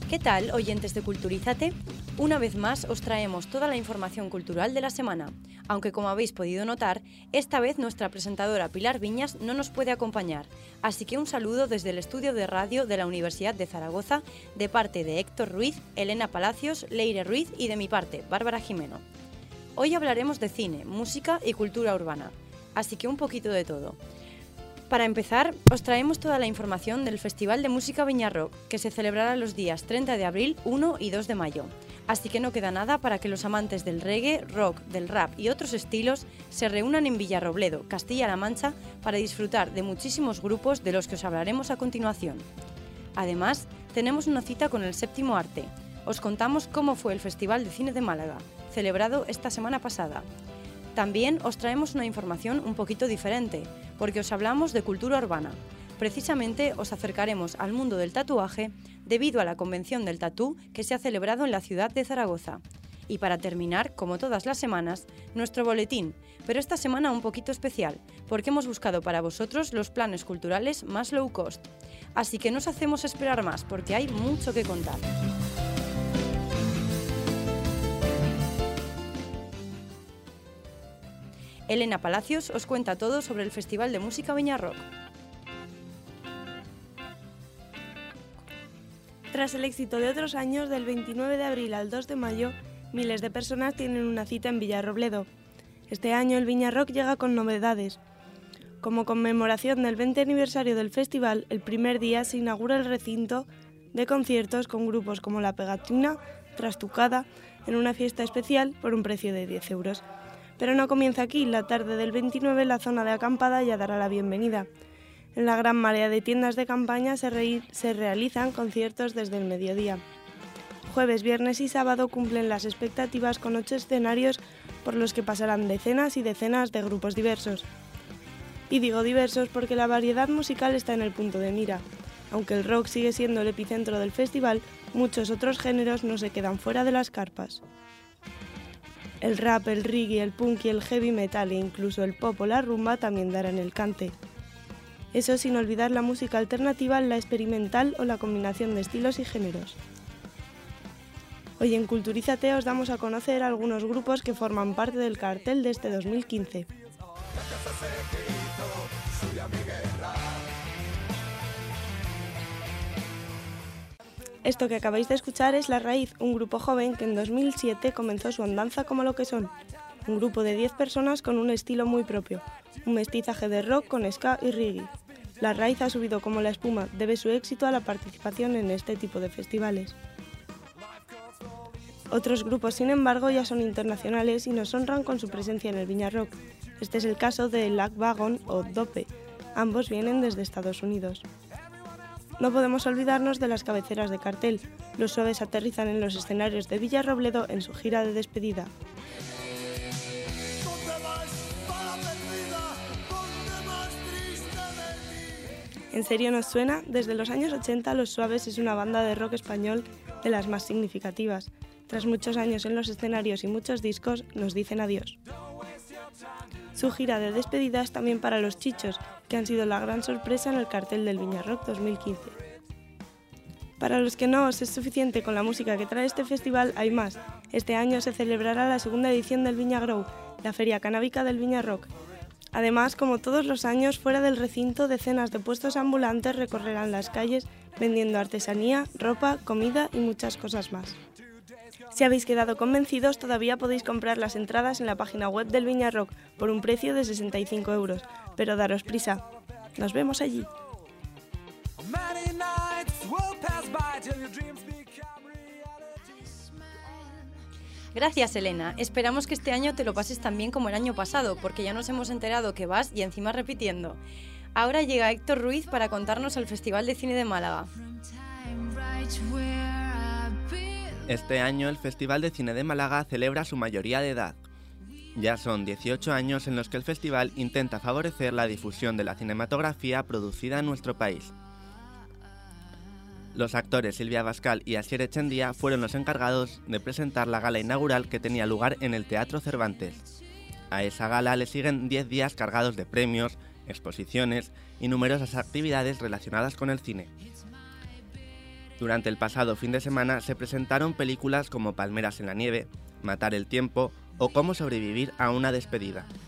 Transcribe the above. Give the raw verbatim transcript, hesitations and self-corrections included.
¿Qué tal, oyentes de Culturízate? Una vez más os traemos toda la información cultural de la semana, aunque como habéis podido notar, esta vez nuestra presentadora Pilar Viñas no nos puede acompañar, así que un saludo desde el estudio de radio de la Universidad de Zaragoza, de parte de Héctor Ruiz, Elena Palacios, Leire Ruiz y de mi parte, Bárbara Jimeno. Hoy hablaremos de cine, música y cultura urbana, así que un poquito de todo. Para empezar, os traemos toda la información del Festival de Música Viña Rock, que se celebrará los días treinta de abril, uno y dos de mayo. Así que no queda nada para que los amantes del reggae, rock, del rap y otros estilos se reúnan en Villarrobledo, Castilla-La Mancha, para disfrutar de muchísimos grupos de los que os hablaremos a continuación. Además, tenemos una cita con el Séptimo Arte. Os contamos cómo fue el Festival de Cine de Málaga, celebrado esta semana pasada. También os traemos una información un poquito diferente, porque os hablamos de cultura urbana. Precisamente os acercaremos al mundo del tatuaje debido a la Convención del Tatú que se ha celebrado en la ciudad de Zaragoza. Y para terminar, como todas las semanas, nuestro boletín, pero esta semana un poquito especial, porque hemos buscado para vosotros los planes culturales más low cost. Así que no os hacemos esperar más, porque hay mucho que contar. Elena Palacios os cuenta todo sobre el Festival de Música Viña Rock. Tras el éxito de otros años, del veintinueve de abril al dos de mayo, miles de personas tienen una cita en Villarrobledo. Este año el Viña Rock llega con novedades. Como conmemoración del veinte aniversario del festival, el primer día se inaugura el recinto de conciertos con grupos como La Pegatina, Trastucada, en una fiesta especial por un precio de diez euros. Pero no comienza aquí. La tarde del veintinueve la zona de acampada ya dará la bienvenida. En la gran marea de tiendas de campaña se, re- se realizan conciertos desde el mediodía. Jueves, viernes y sábado cumplen las expectativas con ocho escenarios por los que pasarán decenas y decenas de grupos diversos. Y digo diversos porque la variedad musical está en el punto de mira. Aunque el rock sigue siendo el epicentro del festival, muchos otros géneros no se quedan fuera de las carpas. El rap, el reggae, el punk y el heavy metal e incluso el pop o la rumba también darán el cante. Eso sin olvidar la música alternativa, la experimental o la combinación de estilos y géneros. Hoy en Culturízate os damos a conocer algunos grupos que forman parte del cartel de este dos mil quince. Esto que acabáis de escuchar es La Raíz, un grupo joven que en dos mil siete comenzó su andanza como lo que son. Un grupo de diez personas con un estilo muy propio, un mestizaje de rock con ska y reggae. La Raíz ha subido como la espuma, debe su éxito a la participación en este tipo de festivales. Otros grupos, sin embargo, ya son internacionales y nos honran con su presencia en el Viña Rock. Este es el caso de Lagwagon o Dope. Ambos vienen desde Estados Unidos. No podemos olvidarnos de las cabeceras de cartel. Los Suaves aterrizan en los escenarios de Villarrobledo en su gira de despedida. ¿En serio nos suena? Desde los años ochenta, Los Suaves es una banda de rock español de las más significativas. Tras muchos años en los escenarios y muchos discos, nos dicen adiós. Su gira de despedida es también para Los Chichos, que han sido la gran sorpresa en el cartel del Viña Rock dos mil quince. Para los que no os es suficiente con la música que trae este festival, hay más. Este año se celebrará la segunda edición del Viña Grow, la feria canábica del Viña Rock. Además, como todos los años, fuera del recinto, decenas de puestos ambulantes recorrerán las calles vendiendo artesanía, ropa, comida y muchas cosas más. Si habéis quedado convencidos, todavía podéis comprar las entradas en la página web del Viña Rock por un precio de sesenta y cinco euros, pero daros prisa. Nos vemos allí. Gracias, Elena. Esperamos que este año te lo pases tan bien como el año pasado, porque ya nos hemos enterado que vas y encima repitiendo. Ahora llega Héctor Ruiz para contarnos el Festival de Cine de Málaga. Este año el Festival de Cine de Málaga celebra su mayoría de edad. Ya son dieciocho años en los que el festival intenta favorecer la difusión de la cinematografía producida en nuestro país. Los actores Silvia Abascal y Asier Echendía fueron los encargados de presentar la gala inaugural que tenía lugar en el Teatro Cervantes. A esa gala le siguen diez días cargados de premios, exposiciones y numerosas actividades relacionadas con el cine. Durante el pasado fin de semana se presentaron películas como Palmeras en la nieve, Matar el tiempo o Cómo sobrevivir a una despedida.